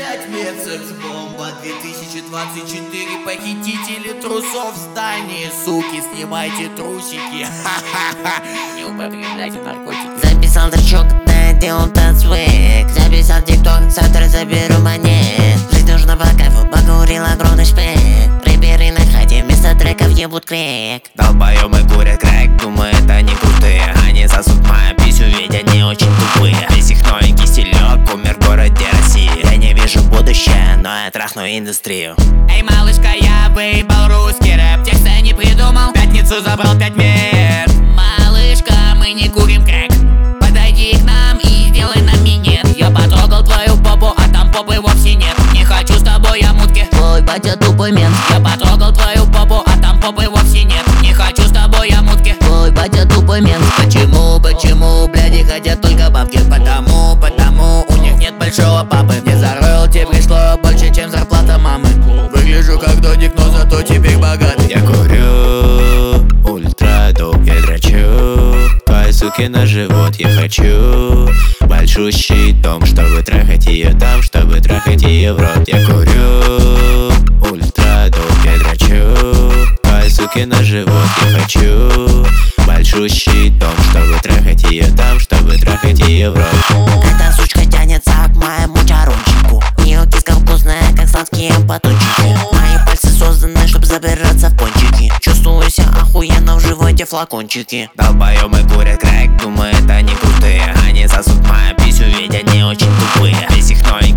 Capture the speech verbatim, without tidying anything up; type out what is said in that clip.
пять лет секс-бомба две тысячи двадцать четыре. Похитители трусов в здании, суки, снимайте трусики. Ха-ха-ха. Не употребляйте наркотики. Записал дрочок, надел тацвик. Записал тикток, завтра заберу монет. Жизнь нужна по кайфу, покурил огромный шпек. Рэперы на хате, вместо треков ебут крек. Долбоёбы курят крэк, думают они крутые. Они сосут мою писю, ведь они очень тупые. Весь их новенький стилек умер в городе России. Я не вижу будущее, но я трахну индустрию. Эй, малышка, я выебал русский рэп. Текста не придумал, пятницу забрал пять мер. Малышка, мы не курим крэк. Подойди к нам и сделай нам минет. Я потрогал твою попу, а там попы вовсе нет. Не хочу с тобой я мутки. Твой батя тупой мент. Я потрогал твою попу, а там попы вовсе нет. Не хочу с тобой я мутки. Твой батя тупой мент. Почему, почему, бляди, хотят только бабки? Потому, потому, у них нет большого папы. Не за роялти пришло больше, чем зарплата мамы. Выгляжу как додик, но зато теперь богатый. Я курю ультра доп, я дрочу твои суки на живот я хочу. Большущий дом, чтобы трахать ее там, чтобы трахать ее в рот. Я курю ультра доп, я дрочу твои суки на живот я хочу. Большущий дом, чтобы трахать ее там, чтобы трахать ее в рот. Эта сучка тянется к моему чарончику. Ее киска вкусная, как сладкие батончики. Мои пальцы созданы, чтобы забираться в пончики. Чувствую себя охуенно в животе флакончики. Долбоёбы курят крэк, думают они крутые. Они сосут мою писю, ведь они очень тупые. Весь их новый